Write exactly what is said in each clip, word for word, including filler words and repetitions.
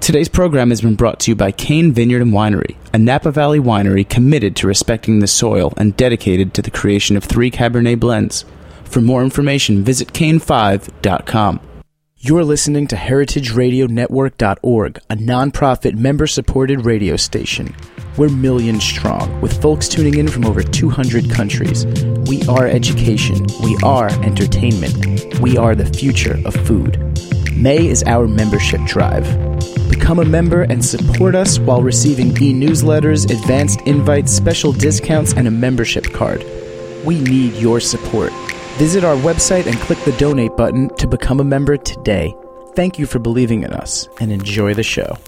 Today's program has been brought to you by Kane Vineyard and Winery, a Napa Valley winery committed to respecting the soil and dedicated to the creation of three Cabernet blends. For more information, visit cane five dot com. You're listening to heritage radio network dot org, a nonprofit member-supported radio station. We're millions strong, with folks tuning in from over two hundred countries. We are education. We are entertainment. We are the future of food. May is our membership drive. Become a member and support us while receiving e-newsletters, advanced invites, special discounts, and a membership card. We need your support. Visit our website and click the donate button to become a member today. Thank you for believing in us, and enjoy the show.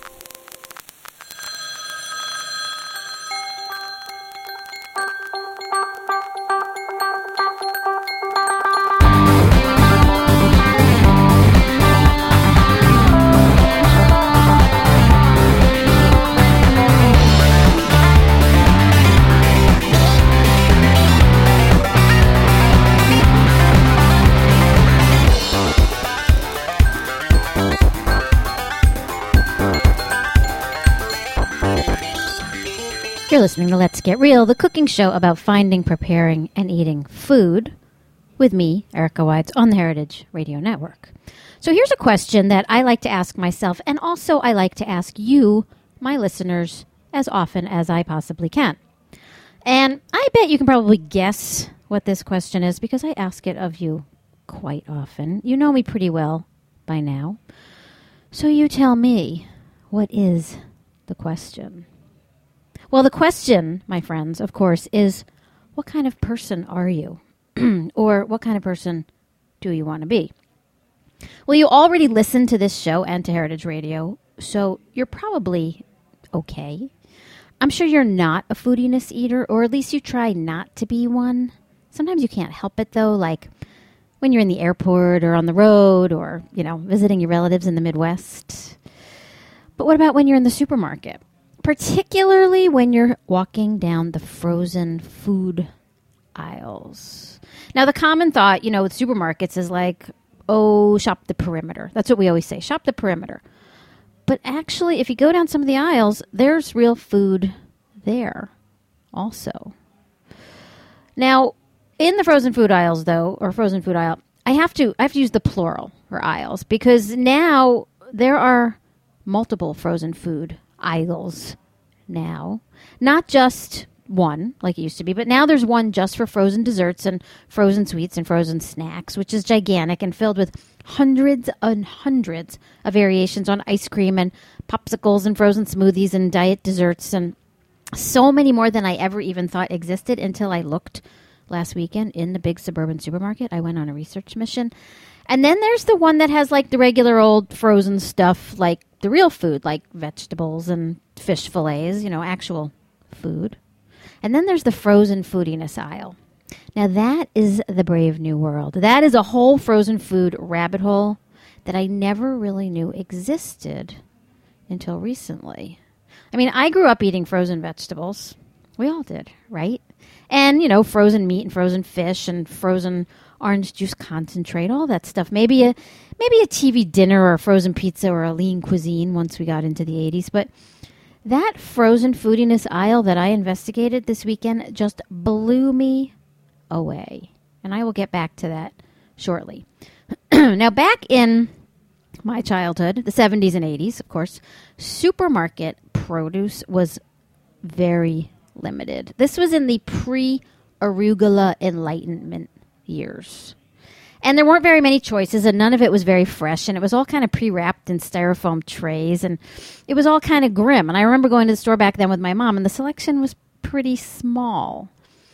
You're listening to Let's Get Real, the cooking show about finding, preparing, and eating food with me, Erica Wides, on the Heritage Radio Network. So here's a question that I like to ask myself, and also I like to ask you, my listeners, as often as I possibly can. And I bet you can probably guess what this question is because I ask it of you quite often. You know me pretty well by now. So you tell me, what is the question? Well, the question, my friends, of course, is what kind of person are you? Or what kind of person do you want to be? Well, you already listen to this show and to Heritage Radio, so you're probably okay. I'm sure you're not a foodiness eater, or at least you try not to be one. Sometimes you can't help it, though, like when you're in the airport or on the road or, you know, visiting your relatives in the Midwest. But what about when you're in the supermarket? Particularly when you're walking down the frozen food aisles. Now, the common thought, you know, with supermarkets is like, oh, shop the perimeter. That's what we always say, shop the perimeter. But actually, if you go down some of the aisles, there's real food there also. Now, in the frozen food aisles, though, or frozen food aisle, I have to I have to use the plural for aisles because now there are multiple frozen food aisles now. Not just one, like it used to be, but now there's one just for frozen desserts and frozen sweets and frozen snacks, which is gigantic and filled with hundreds and hundreds of variations on ice cream and popsicles and frozen smoothies and diet desserts and so many more than I ever even thought existed until I looked last weekend in the big suburban supermarket. I went on a research mission. And then there's the one that has like the regular old frozen stuff, like the real food, like vegetables and fish fillets, you know, actual food. And then there's the frozen foodiness aisle. Now that is the brave new world. That is a whole frozen food rabbit hole that I never really knew existed until recently. I mean, I grew up eating frozen vegetables. We all did, right? And, you know, frozen meat and frozen fish and frozen orange juice concentrate, all that stuff. Maybe a maybe a T V dinner or a frozen pizza or a lean cuisine once we got into the eighties. But that frozen foodiness aisle that I investigated this weekend just blew me away. And I will get back to that shortly. Now, back in my childhood, the seventies and eighties, of course, supermarket produce was very limited. This was in the pre-arugula Enlightenment years. And there weren't very many choices, and none of it was very fresh, and it was all kind of pre-wrapped in styrofoam trays, and it was all kind of grim. And I remember going to the store back then with my mom, and the selection was pretty small.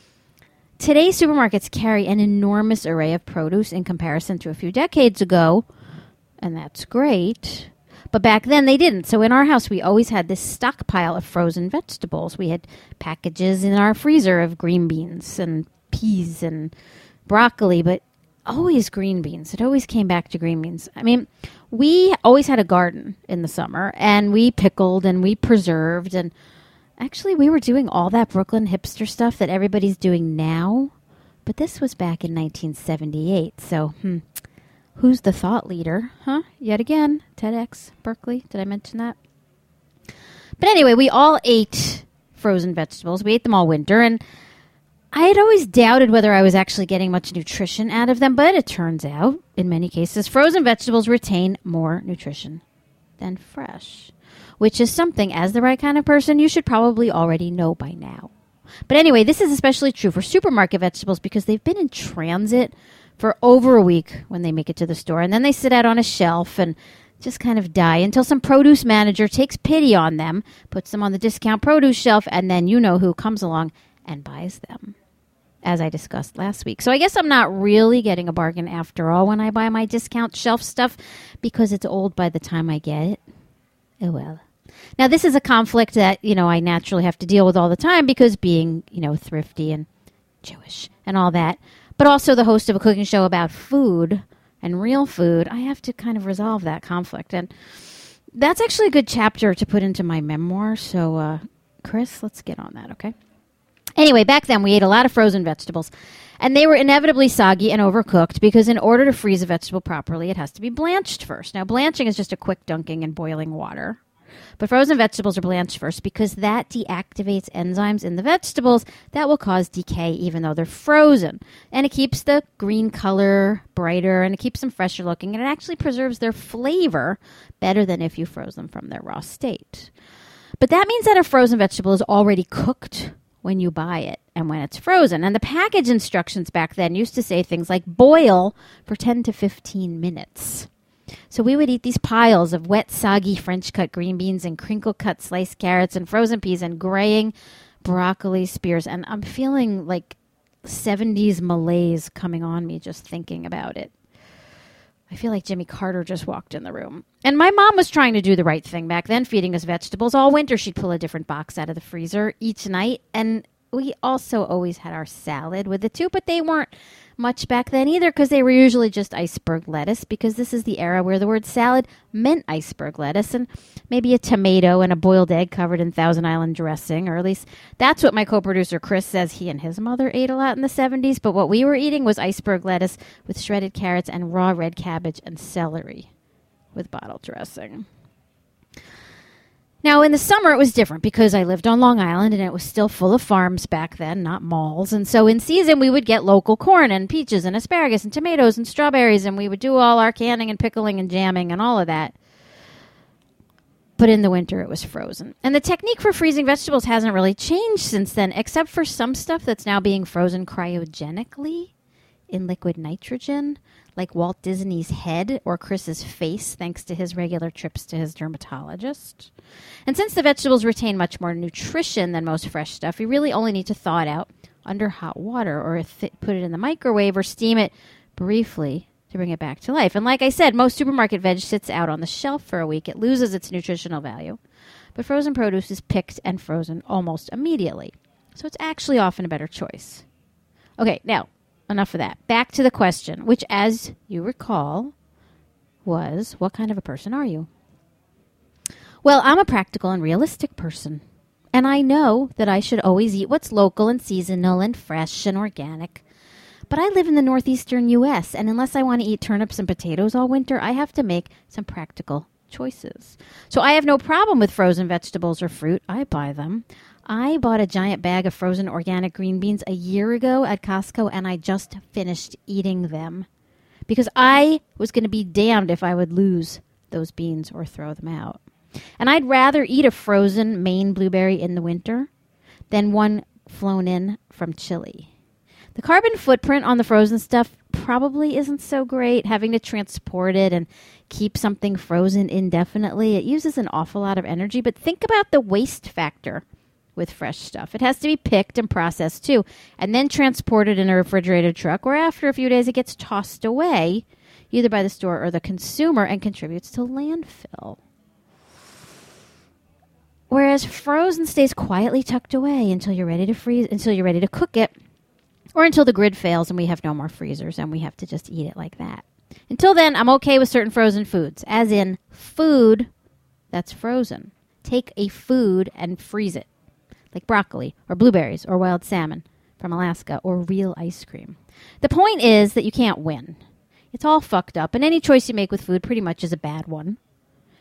Today, supermarkets carry an enormous array of produce in comparison to a few decades ago, and that's great. But back then, they didn't. So in our house, we always had this stockpile of frozen vegetables. We had packages in our freezer of green beans and peas and broccoli, but always green beans. It always came back to green beans. I mean, we always had a garden in the summer, and we pickled and we preserved, and actually we were doing all that Brooklyn hipster stuff that everybody's doing now, but this was back in nineteen seventy-eight, so hmm, who's the thought leader? Huh? Yet again, TEDx, Berkeley. Did I mention that? But anyway, we all ate frozen vegetables. We ate them all winter, and I had always doubted whether I was actually getting much nutrition out of them, but it turns out, in many cases, frozen vegetables retain more nutrition than fresh, which is something, as the right kind of person, you should probably already know by now. But anyway, this is especially true for supermarket vegetables because they've been in transit for over a week when they make it to the store, and then they sit out on a shelf and just kind of die until some produce manager takes pity on them, puts them on the discount produce shelf, and then you know who comes along and buys them, as I discussed last week. So I guess I'm not really getting a bargain after all when I buy my discount shelf stuff because it's old by the time I get it. Oh, well. Now, this is a conflict that, you know, I naturally have to deal with all the time because being, you know, thrifty and Jewish and all that, but also the host of a cooking show about food and real food, I have to kind of resolve that conflict. And that's actually a good chapter to put into my memoir. So, uh, Chris, let's get on that, okay? Anyway, back then we ate a lot of frozen vegetables, and they were inevitably soggy and overcooked because in order to freeze a vegetable properly, it has to be blanched first. Now, blanching is just a quick dunking in boiling water. But frozen vegetables are blanched first because that deactivates enzymes in the vegetables that will cause decay even though they're frozen. And it keeps the green color brighter and it keeps them fresher looking. And it actually preserves their flavor better than if you froze them from their raw state. But that means that a frozen vegetable is already cooked when you buy it and when it's frozen. And the package instructions back then used to say things like boil for ten to fifteen minutes. So we would eat these piles of wet, soggy French-cut green beans and crinkle-cut sliced carrots and frozen peas and graying broccoli spears. And I'm feeling like seventies malaise coming on me just thinking about it. I feel like Jimmy Carter just walked in the room. And my mom was trying to do the right thing back then, feeding us vegetables. All winter, she'd pull a different box out of the freezer each night. And we also always had our salad with it too, but they weren't much back then either because they were usually just iceberg lettuce because this is the era where the word salad meant iceberg lettuce and maybe a tomato and a boiled egg covered in Thousand Island dressing, or at least that's what my co-producer Chris says he and his mother ate a lot in the seventies, but what we were eating was iceberg lettuce with shredded carrots and raw red cabbage and celery with bottle dressing. Now, in the summer, it was different because I lived on Long Island and it was still full of farms back then, not malls. And so in season, we would get local corn and peaches and asparagus and tomatoes and strawberries, and we would do all our canning and pickling and jamming and all of that. But in the winter, it was frozen. And the technique for freezing vegetables hasn't really changed since then, except for some stuff that's now being frozen cryogenically in liquid nitrogen, like Walt Disney's head or Chris's face, thanks to his regular trips to his dermatologist. And since the vegetables retain much more nutrition than most fresh stuff, you really only need to thaw it out under hot water or th- put it in the microwave or steam it briefly to bring it back to life. And like I said, most supermarket veg sits out on the shelf for a week. It loses its nutritional value. But frozen produce is picked and frozen almost immediately. So it's actually often a better choice. Okay, now, enough of that. Back to the question, which, as you recall, was, what kind of a person are you? Well, I'm a practical and realistic person. And I know that I should always eat what's local and seasonal and fresh and organic. But I live in the northeastern U S, and unless I want to eat turnips and potatoes all winter, I have to make some practical choices. So I have no problem with frozen vegetables or fruit. I buy them. I bought a giant bag of frozen organic green beans a year ago at Costco, and I just finished eating them because I was going to be damned if I would lose those beans or throw them out. And I'd rather eat a frozen Maine blueberry in the winter than one flown in from Chile. The carbon footprint on the frozen stuff probably isn't so great, having to transport it and keep something frozen indefinitely. It uses an awful lot of energy, but think about the waste factor with fresh stuff. It has to be picked and processed too, and then transported in a refrigerated truck, where after a few days it gets tossed away, either by the store or the consumer, and contributes to landfill. Whereas frozen stays quietly tucked away until you're ready to freeze, until you're ready to cook it, or until the grid fails and we have no more freezers and we have to just eat it like that. Until then, I'm okay with certain frozen foods, as in food that's frozen. Take a food and freeze it, like broccoli or blueberries or wild salmon from Alaska or real ice cream. The point is that you can't win. It's all fucked up, and any choice you make with food pretty much is a bad one.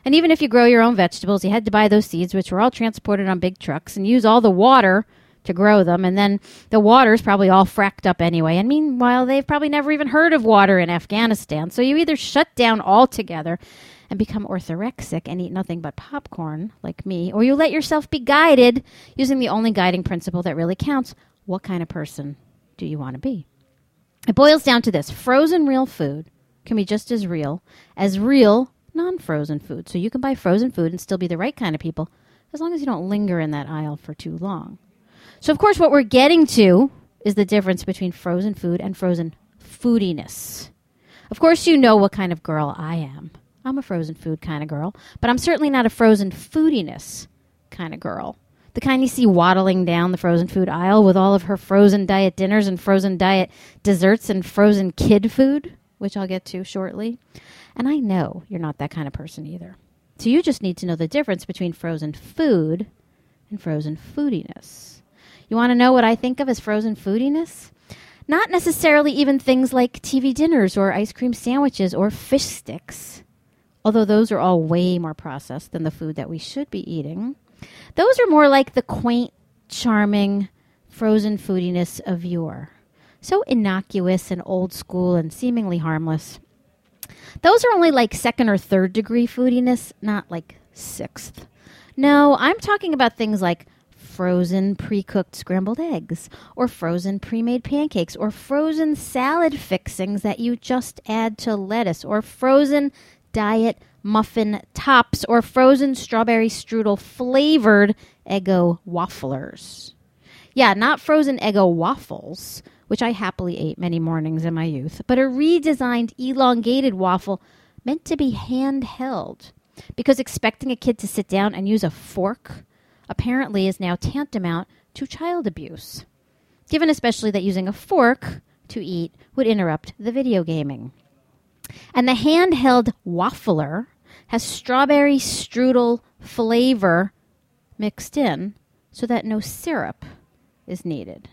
And even if you grow your own vegetables, you had to buy those seeds, which were all transported on big trucks, and use all the water to grow them. And then the water's probably all fracked up anyway. And meanwhile, they've probably never even heard of water in Afghanistan. So you either shut down altogether and become orthorexic and eat nothing but popcorn, like me, or you let yourself be guided using the only guiding principle that really counts. What kind of person do you want to be? It boils down to this. Frozen real food can be just as real as real non-frozen food. So you can buy frozen food and still be the right kind of people as long as you don't linger in that aisle for too long. So, of course, what we're getting to is the difference between frozen food and frozen foodiness. Of course, you know what kind of girl I am. I'm a frozen food kind of girl, but I'm certainly not a frozen foodiness kind of girl. The kind you see waddling down the frozen food aisle with all of her frozen diet dinners and frozen diet desserts and frozen kid food, which I'll get to shortly. And I know you're not that kind of person either. So you just need to know the difference between frozen food and frozen foodiness. You want to know what I think of as frozen foodiness? Not necessarily even things like T V dinners or ice cream sandwiches or fish sticks, although those are all way more processed than the food that we should be eating. Those are more like the quaint, charming, frozen foodiness of yore. So innocuous and old school and seemingly harmless. Those are only like second or third degree foodiness, not like sixth. No, I'm talking about things like frozen pre-cooked scrambled eggs, or frozen pre-made pancakes, or frozen salad fixings that you just add to lettuce, or frozen diet muffin tops, or frozen strawberry strudel flavored Eggo wafflers. Yeah, not frozen Eggo waffles, which I happily ate many mornings in my youth, but a redesigned elongated waffle meant to be handheld, because expecting a kid to sit down and use a fork apparently is now tantamount to child abuse, given especially that using a fork to eat would interrupt the video gaming. And the handheld waffler has strawberry strudel flavor mixed in so that no syrup is needed.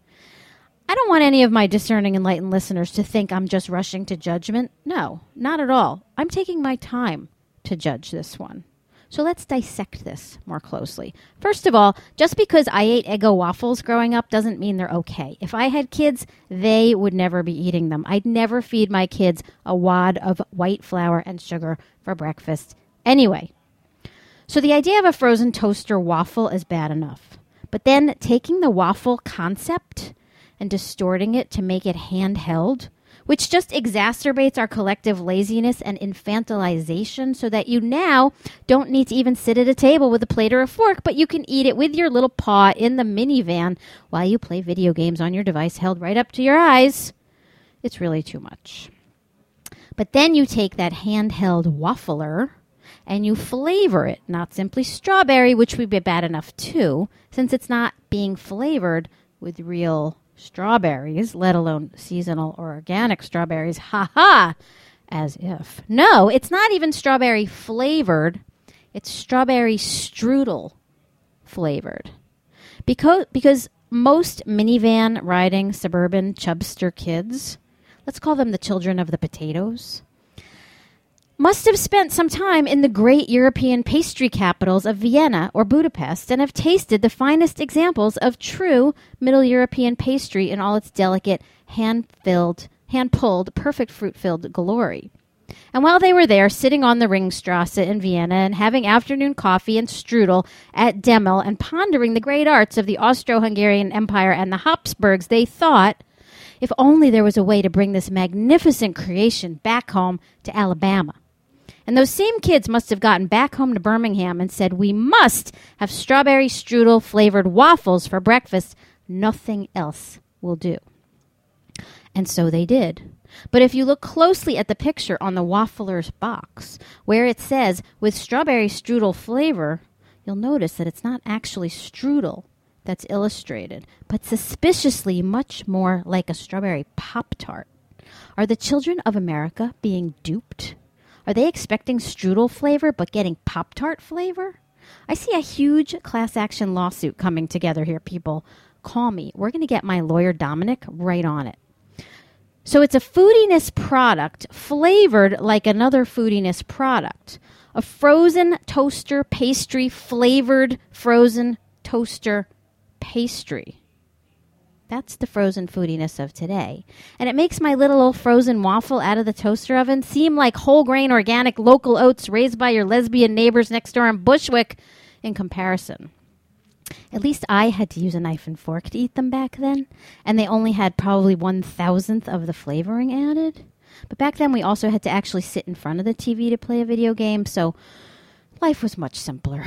I don't want any of my discerning, enlightened listeners to think I'm just rushing to judgment. No, not at all. I'm taking my time to judge this one. So let's dissect this more closely. First of all, just because I ate Eggo waffles growing up doesn't mean they're okay. If I had kids, they would never be eating them. I'd never feed my kids a wad of white flour and sugar for breakfast anyway. So the idea of a frozen toaster waffle is bad enough. But then taking the waffle concept and distorting it to make it handheld, which just exacerbates our collective laziness and infantilization so that you now don't need to even sit at a table with a plate or a fork, but you can eat it with your little paw in the minivan while you play video games on your device held right up to your eyes. It's really too much. But then you take that handheld waffler and you flavor it, not simply strawberry, which would be bad enough too, since it's not being flavored with real strawberries, let alone seasonal or organic strawberries. Ha ha! As if. No, it's not even strawberry flavored. It's strawberry strudel flavored. Because, because most minivan riding suburban chubster kids, let's call them the children of the potatoes, must have spent some time in the great European pastry capitals of Vienna or Budapest and have tasted the finest examples of true Middle European pastry in all its delicate, hand-filled, hand-pulled, perfect fruit-filled glory. And while they were there, sitting on the Ringstrasse in Vienna and having afternoon coffee and strudel at Demel and pondering the great arts of the Austro-Hungarian Empire and the Habsburgs, they thought, if only there was a way to bring this magnificent creation back home to Alabama. And those same kids must have gotten back home to Birmingham and said, we must have strawberry strudel flavored waffles for breakfast. Nothing else will do. And so they did. But if you look closely at the picture on the waffler's box, where it says, with strawberry strudel flavor, you'll notice that it's not actually strudel that's illustrated, but suspiciously much more like a strawberry Pop-Tart. Are the children of America being duped? Are they expecting strudel flavor but getting Pop-Tart flavor? I see a huge class action lawsuit coming together here, people. Call me. We're going to get my lawyer, Dominic, right on it. So it's a foodiness product flavored like another foodiness product. A frozen toaster pastry, flavored frozen toaster pastry. That's the frozen foodiness of today. And it makes my little old frozen waffle out of the toaster oven seem like whole grain, organic, local oats raised by your lesbian neighbors next door in Bushwick in comparison. At least I had to use a knife and fork to eat them back then, and they only had probably one thousandth of the flavoring added. But back then we also had to actually sit in front of the T V to play a video game, so life was much simpler.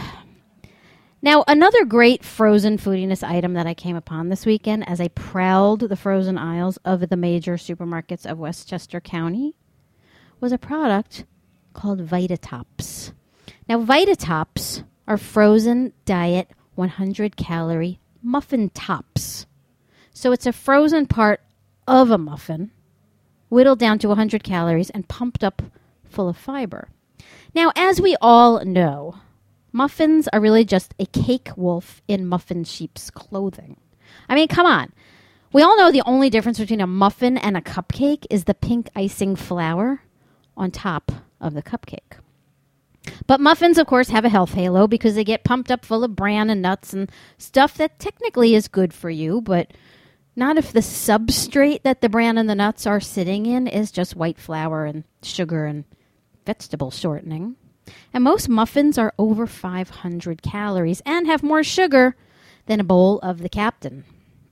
Now, another great frozen foodiness item that I came upon this weekend as I prowled the frozen aisles of the major supermarkets of Westchester County was a product called Vitatops. Now, Vitatops are frozen diet one hundred calorie muffin tops. So it's a frozen part of a muffin, whittled down to one hundred calories and pumped up full of fiber. Now, as we all know, muffins are really just a cake wolf in muffin sheep's clothing. I mean, come on. We all know the only difference between a muffin and a cupcake is the pink icing flour on top of the cupcake. But muffins, of course, have a health halo because they get pumped up full of bran and nuts and stuff that technically is good for you, but not if the substrate that the bran and the nuts are sitting in is just white flour and sugar and vegetable shortening. And most muffins are over five hundred calories and have more sugar than a bowl of the Captain.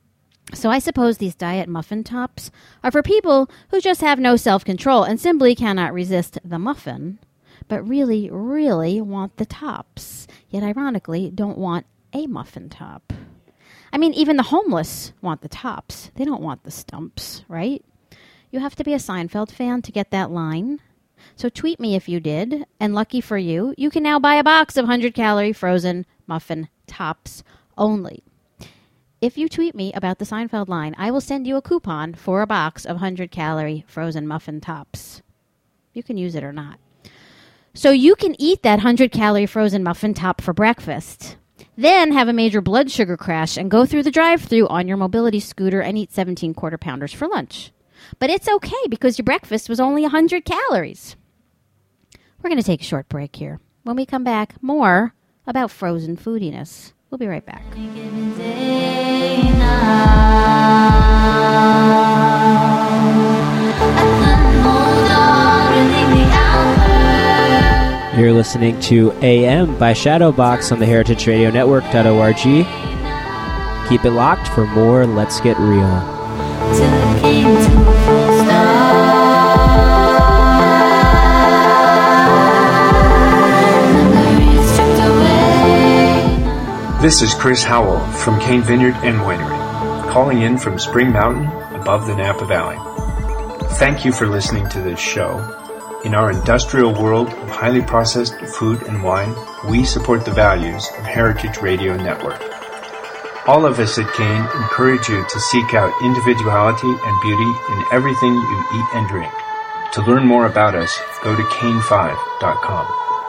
So I suppose these diet muffin tops are for people who just have no self-control and simply cannot resist the muffin, but really, really want the tops, yet ironically don't want a muffin top. I mean, even the homeless want the tops. They don't want the stumps, right? You have to be a Seinfeld fan to get that line. So tweet me if you did, and lucky for you, you can now buy a box of one hundred calorie frozen muffin tops only. If you tweet me about the Seinfeld line, I will send you a coupon for a box of one hundred calorie frozen muffin tops. You can use it or not. So you can eat that one hundred calorie frozen muffin top for breakfast, then have a major blood sugar crash and go through the drive-thru on your mobility scooter and eat seventeen quarter pounders for lunch. But it's okay because your breakfast was only one hundred calories. We're going to take a short break here. When we come back, more about frozen foodiness. We'll be right back. You're listening to A M by Shadowbox on the heritage radio network dot org. Keep it locked for more Let's Get Real. Till it came to a full stop. Memories stripped away. This is Chris Howell from Cane Vineyard and Winery, calling in from Spring Mountain above the Napa Valley. Thank you for listening to this show. In our industrial world of highly processed food and wine, we support the values of Heritage Radio Network. All of us at Cane encourage you to seek out individuality and beauty in everything you eat and drink. To learn more about us, go to cane five dot com.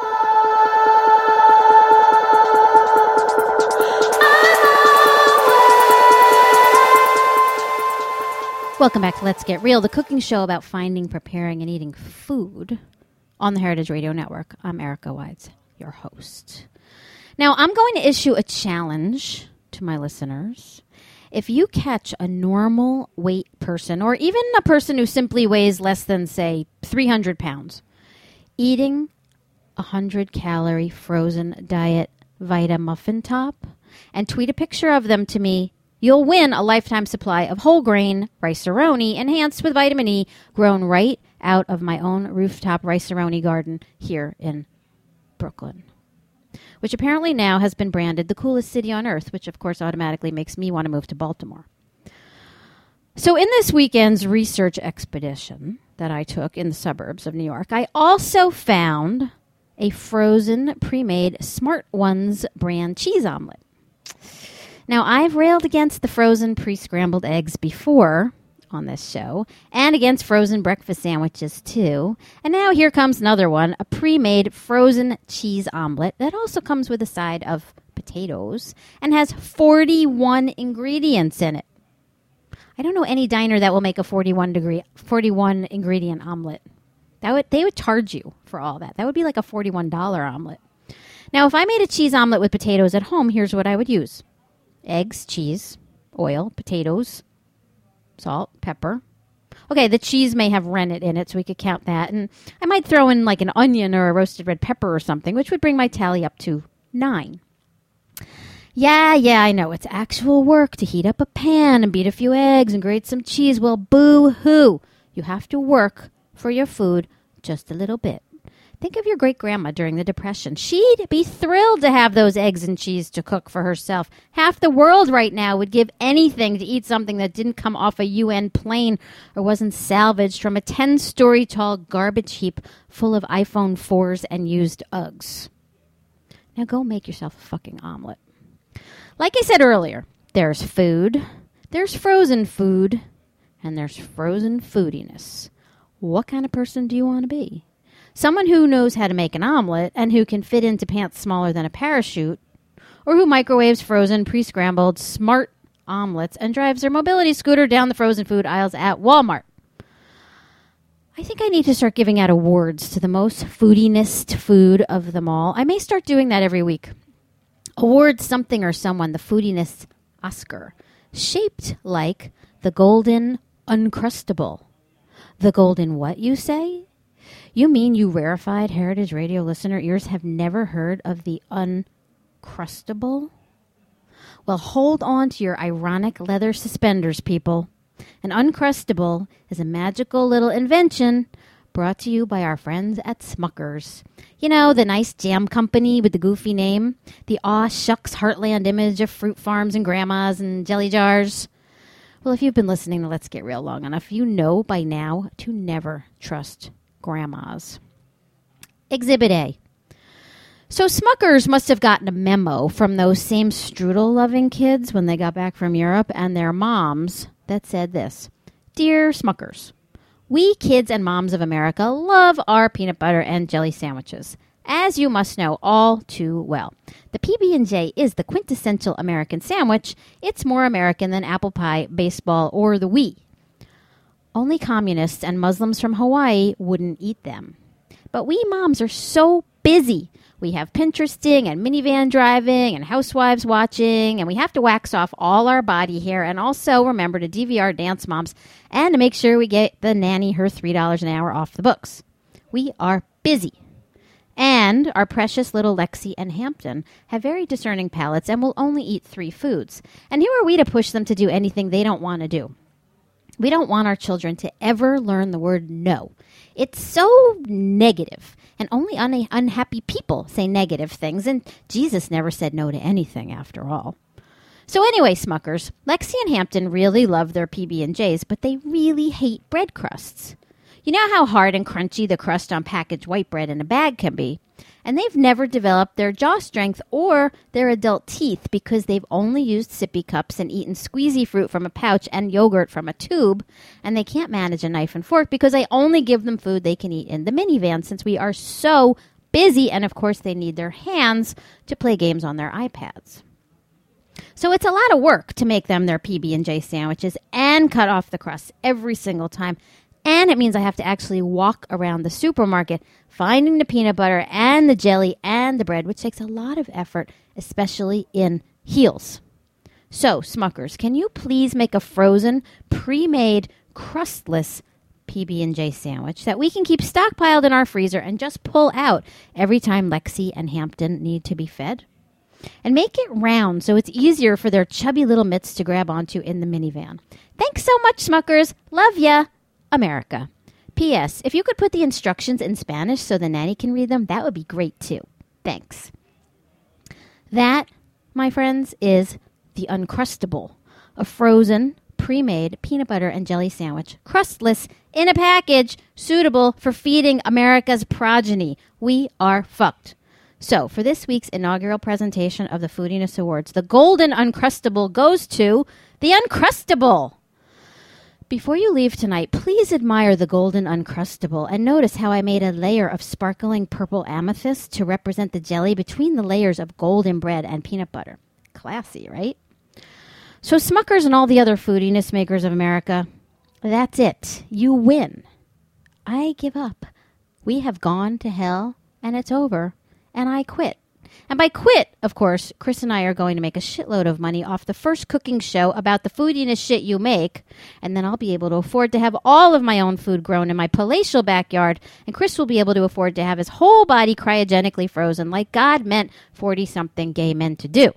Welcome back to Let's Get Real, the cooking show about finding, preparing, and eating food on the Heritage Radio Network. I'm Erica Wides, your host. Now, I'm going to issue a challenge to my listeners. If you catch a normal weight person, or even a person who simply weighs less than, say, three hundred pounds, eating a one hundred calorie frozen diet Vita muffin top, and tweet a picture of them to me, you'll win a lifetime supply of whole grain Rice-A-Roni enhanced with vitamin E, grown right out of my own rooftop Rice-A-Roni garden here in Brooklyn, which apparently now has been branded the coolest city on earth, which of course automatically makes me want to move to Baltimore. So in this weekend's research expedition that I took in the suburbs of New York, I also found a frozen, pre-made Smart Ones brand cheese omelet. Now, I've railed against the frozen pre-scrambled eggs before on this show, and against frozen breakfast sandwiches, too. And now here comes another one, a pre-made frozen cheese omelet that also comes with a side of potatoes and has forty-one ingredients in it. I don't know any diner that will make a forty-one degree, forty-one ingredient omelet. That would they would charge you for all that. That would be like a forty-one dollars omelet. Now, if I made a cheese omelet with potatoes at home, here's what I would use. Eggs, cheese, oil, potatoes, salt, pepper. Okay, the cheese may have rennet in it, so we could count that. And I might throw in like an onion or a roasted red pepper or something, which would bring my tally up to nine. Yeah, yeah, I know. It's actual work to heat up a pan and beat a few eggs and grate some cheese. Well, boo-hoo. You have to work for your food just a little bit. Think of your great-grandma during the Depression. She'd be thrilled to have those eggs and cheese to cook for herself. Half the world right now would give anything to eat something that didn't come off a U N plane or wasn't salvaged from a ten-story tall garbage heap full of iPhone fours and used Uggs. Now go make yourself a fucking omelet. Like I said earlier, there's food, there's frozen food, and there's frozen foodiness. What kind of person do you want to be? Someone who knows how to make an omelet and who can fit into pants smaller than a parachute, or who microwaves frozen, pre-scrambled, smart omelets and drives their mobility scooter down the frozen food aisles at Walmart. I think I need to start giving out awards to the most foodinest food of them all. I may start doing that every week. Award something or someone the foodiness Oscar, shaped like the golden Uncrustable. The golden what, you say? You mean you rarefied Heritage Radio listener ears have never heard of the Uncrustable? Well, hold on to your ironic leather suspenders, people. An Uncrustable is a magical little invention brought to you by our friends at Smuckers. You know, the nice jam company with the goofy name? The aw shucks heartland image of fruit farms and grandmas and jelly jars? Well, if you've been listening to Let's Get Real long enough, you know by now to never trust grandmas. Exhibit A. So Smuckers must have gotten a memo from those same strudel-loving kids when they got back from Europe and their moms that said this. Dear Smuckers, we kids and moms of America love our peanut butter and jelly sandwiches, as you must know all too well. The P B and J is the quintessential American sandwich. It's more American than apple pie, baseball, or the Wii. Only communists and Muslims from Hawaii wouldn't eat them. But we moms are so busy. We have Pinteresting and minivan driving and housewives watching, and we have to wax off all our body hair and also remember to D V R Dance Moms and to make sure we get the nanny her three dollars an hour off the books. We are busy. And our precious little Lexi and Hampton have very discerning palates and will only eat three foods. And who are we to push them to do anything they don't want to do? We don't want our children to ever learn the word no. It's so negative, and only un- unhappy people say negative things, and Jesus never said no to anything after all. So anyway, Smuckers, Lexi and Hampton really love their P B and J's, but they really hate bread crusts. You know how hard and crunchy the crust on packaged white bread in a bag can be? And they've never developed their jaw strength or their adult teeth because they've only used sippy cups and eaten squeezy fruit from a pouch and yogurt from a tube. And they can't manage a knife and fork because I only give them food they can eat in the minivan since we are so busy. And, of course, they need their hands to play games on their iPads. So it's a lot of work to make them their P B and J sandwiches and cut off the crust every single time. And it means I have to actually walk around the supermarket finding the peanut butter and the jelly and the bread, which takes a lot of effort, especially in heels. So, Smuckers, can you please make a frozen, pre-made, crustless P B and J sandwich that we can keep stockpiled in our freezer and just pull out every time Lexi and Hampton need to be fed? And make it round so it's easier for their chubby little mitts to grab onto in the minivan. Thanks so much, Smuckers. Love ya. America. P S. If you could put the instructions in Spanish so the nanny can read them, that would be great too. Thanks. That, my friends, is the Uncrustable, a frozen, pre-made peanut butter and jelly sandwich, crustless, in a package, suitable for feeding America's progeny. We are fucked. So, for this week's inaugural presentation of the Foodiness Awards, the Golden Uncrustable goes to the Uncrustable. Before you leave tonight, please admire the Golden Uncrustable and notice how I made a layer of sparkling purple amethyst to represent the jelly between the layers of golden bread and peanut butter. Classy, right? So Smuckers and all the other foodiness makers of America, that's it. You win. I give up We have gone to hell, and it's over, and I quit. And by quit, of course, Chris and I are going to make a shitload of money off the first cooking show about the foodiness shit you make, and then I'll be able to afford to have all of my own food grown in my palatial backyard, and Chris will be able to afford to have his whole body cryogenically frozen like God meant forty-something gay men to do.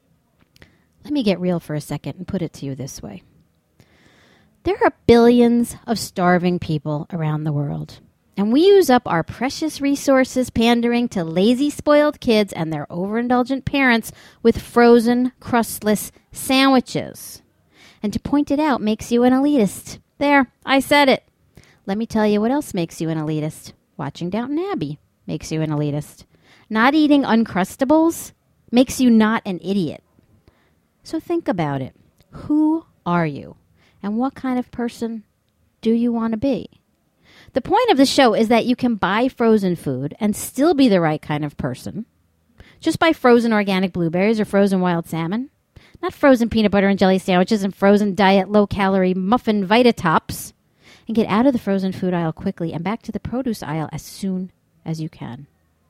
Let me get real for a second and put it to you this way. There are billions of starving people around the world. And we use up our precious resources pandering to lazy, spoiled kids and their overindulgent parents with frozen, crustless sandwiches. And to point it out makes you an elitist. There, I said it. Let me tell you what else makes you an elitist. Watching Downton Abbey makes you an elitist. Not eating Uncrustables makes you not an idiot. So think about it. Who are you? And what kind of person do you want to be? The point of the show is that you can buy frozen food and still be the right kind of person. Just buy frozen organic blueberries or frozen wild salmon. Not frozen peanut butter and jelly sandwiches and frozen diet low-calorie muffin Vitatops. And get out of the frozen food aisle quickly and back to the produce aisle as soon as you can.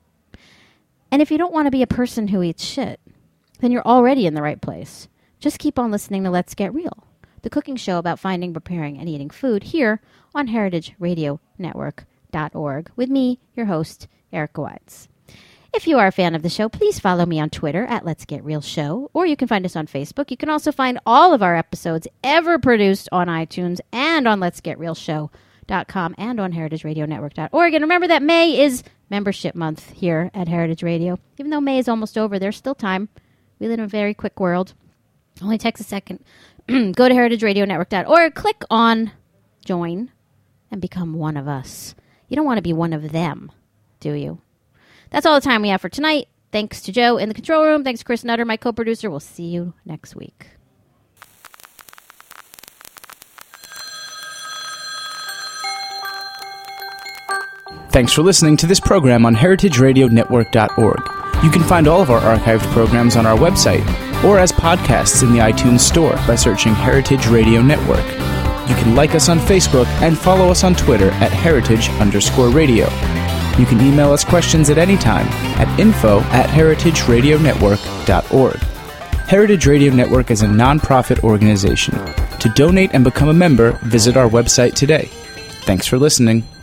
And if you don't want to be a person who eats shit, then you're already in the right place. Just keep on listening to Let's Get Real, the cooking show about finding, preparing, and eating food here on heritage radio network dot org with me, your host, Erica Wides. If you are a fan of the show, please follow me on Twitter at Let's Get Real Show, or you can find us on Facebook. You can also find all of our episodes ever produced on iTunes and on lets get real show dot com and on heritage radio network dot org. And remember that May is membership month here at Heritage Radio. Even though May is almost over, there's still time. We live in a very quick world. Only takes a second. Go to heritage radio network dot org, click on join, and become one of us. You don't want to be one of them, do you? That's all the time we have for tonight. Thanks to Joe in the control room. Thanks to Chris Nutter, my co-producer. We'll see you next week. Thanks for listening to this program on heritage radio network dot org. You can find all of our archived programs on our website or as podcasts in the iTunes Store by searching Heritage Radio Network. You can like us on Facebook and follow us on Twitter at heritage underscore radio. You can email us questions at any time at info at heritage radio network dot org. Heritage Radio Network is a non-profit organization. To donate and become a member, visit our website today. Thanks for listening.